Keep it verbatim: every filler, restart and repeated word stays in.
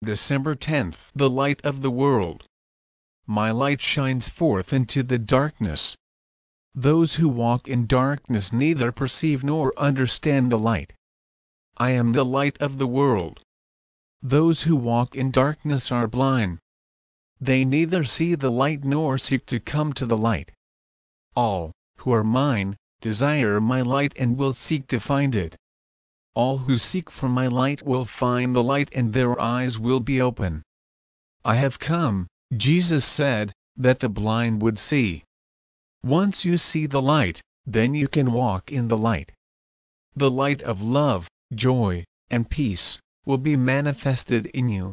December tenth. The light of the world. My light shines forth into the darkness. Those who walk in darkness neither perceive nor understand the light. I am the light of the world. Those who walk in darkness are blind. They neither see the light nor seek to come to the light. All who are mine desire my light and will seek to find it. All who seek for my light will find the light and their eyes will be open. I have come, Jesus said, that the blind would see. Once you see the light, then you can walk in the light. The light of love, joy, and peace will be manifested in you.